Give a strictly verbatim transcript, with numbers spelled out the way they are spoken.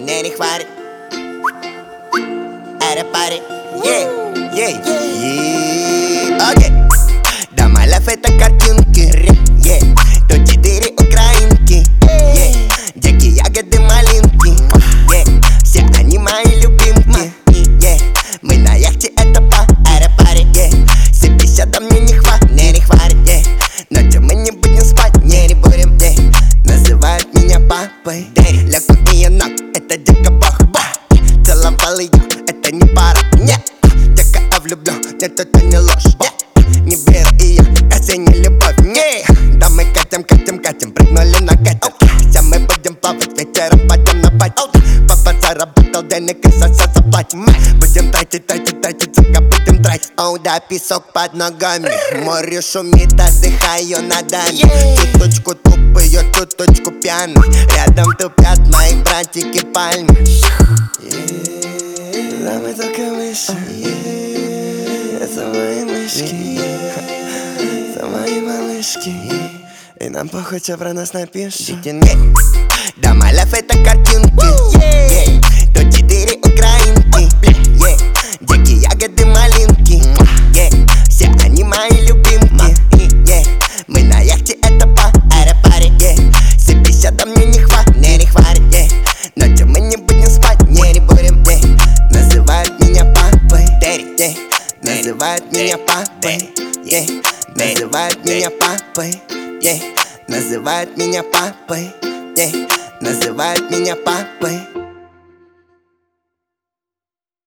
мне не хватит. Это пари, yeah, yeah, yeah. Окей, да, my life это картинки, yeah. То четыре украинки, yeah. Деки, ягоды, малинки, yeah. Все они мои любимки, yeah. Мы на яхте, это па, это пари, yeah. Все пятьдесят, мне не хватит, мне не хватит, yeah. Ночью мы не будем спать, не, не будем, yeah. Называют меня папой, лягут мне ног, это дико бог. Целовал ее, это не пара, нет. Дека, я влюблен, нет, это не ложь, нет. Не беру ее, это не любовь, не. Да мы катим, катим, катим, прыгнули на катер. Сейчас мы будем плавать, вечером пойдем на пати. Папа заработал денег и соса заплатит. Мы будем тратить, тратить, тратить, сука, будем тратить. Оу, да, песок под ногами, море шумит, отдыхаю над нами. Чуточку тупые, чуточку пьяных, рядом тупят мои братики пальмы. Да, мы только мыши, это мои мышки, это мои малышки. И нам похуй, что про нас напишут. Да, my life это картинки, yeah. То четыре украинки, yeah. Деки, ягоды, малинки, yeah. Все они мои любимки, yeah. Мы на яхте, это па, это пари, yeah. Все пятьдесят, мне не хватит, мне не хватит, yeah. Ночью мы не будем спать, не, не будем, yeah. Называют меня папой, yeah. Называют меня папой, yeah. Называют меня папой, yeah. Называют меня папой, yeah. Называют меня папой.